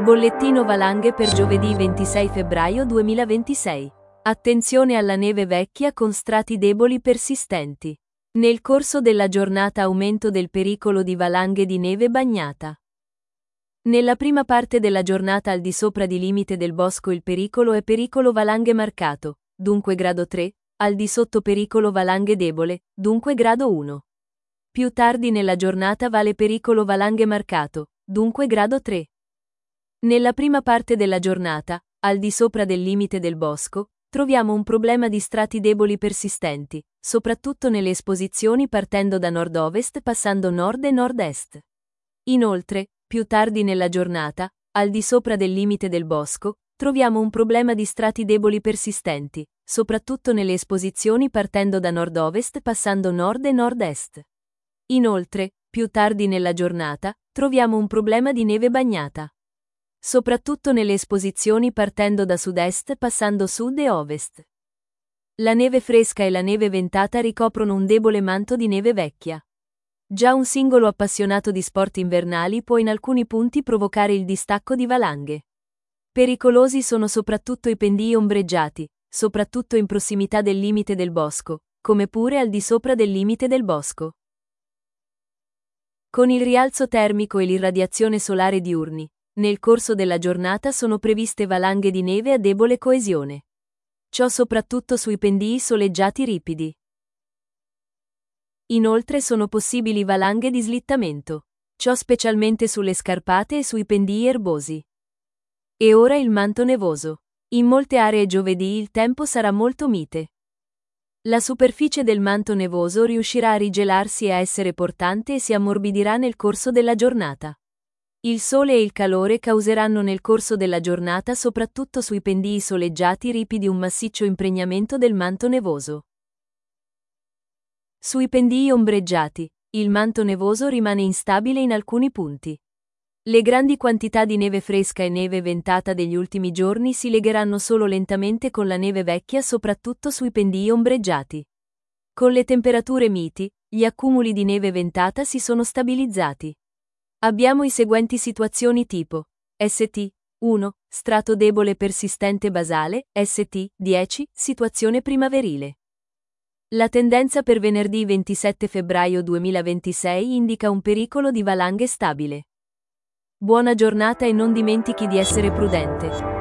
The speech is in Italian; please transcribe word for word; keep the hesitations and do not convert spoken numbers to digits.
Bollettino valanghe per giovedì ventisei febbraio duemilaventisei. Attenzione alla neve vecchia con strati deboli persistenti. Nel corso della giornata aumento del pericolo di valanghe di neve bagnata. Nella prima parte della giornata al di sopra di limite del bosco il pericolo è pericolo valanghe marcato, dunque grado tre, al di sotto pericolo valanghe debole, dunque grado uno. Più tardi nella giornata vale pericolo valanghe marcato, dunque grado tre. Nella prima parte della giornata, al di sopra del limite del bosco, troviamo un problema di strati deboli persistenti, soprattutto nelle esposizioni partendo da nord-ovest passando nord e nord-est. Inoltre, più tardi nella giornata, al di sopra del limite del bosco, troviamo un problema di strati deboli persistenti, soprattutto nelle esposizioni partendo da nord-ovest passando nord e nord-est. Inoltre, più tardi nella giornata, troviamo un problema di neve bagnata. Soprattutto nelle esposizioni partendo da sud-est passando sud e ovest. La neve fresca e la neve ventata ricoprono un debole manto di neve vecchia. Già un singolo appassionato di sport invernali può in alcuni punti provocare il distacco di valanghe. Pericolosi sono soprattutto i pendii ombreggiati, soprattutto in prossimità del limite del bosco, come pure al di sopra del limite del bosco. Con il rialzo termico e l'irradiazione solare diurni, nel corso della giornata sono previste valanghe di neve a debole coesione. Ciò soprattutto sui pendii soleggiati ripidi. Inoltre sono possibili valanghe di slittamento. Ciò specialmente sulle scarpate e sui pendii erbosi. E ora il manto nevoso. In molte aree giovedì il tempo sarà molto mite. La superficie del manto nevoso riuscirà a rigelarsi e a essere portante e si ammorbidirà nel corso della giornata. Il sole e il calore causeranno nel corso della giornata soprattutto sui pendii soleggiati ripidi un massiccio impregnamento del manto nevoso. Sui pendii ombreggiati, il manto nevoso rimane instabile in alcuni punti. Le grandi quantità di neve fresca e neve ventata degli ultimi giorni si legheranno solo lentamente con la neve vecchia soprattutto sui pendii ombreggiati. Con le temperature miti, gli accumuli di neve ventata si sono stabilizzati. Abbiamo i seguenti situazioni tipo S T uno, strato debole persistente basale, S T dieci, situazione primaverile. La tendenza per venerdì ventisette febbraio duemilaventisei indica un pericolo di valanghe stabile. Buona giornata e non dimentichi di essere prudente.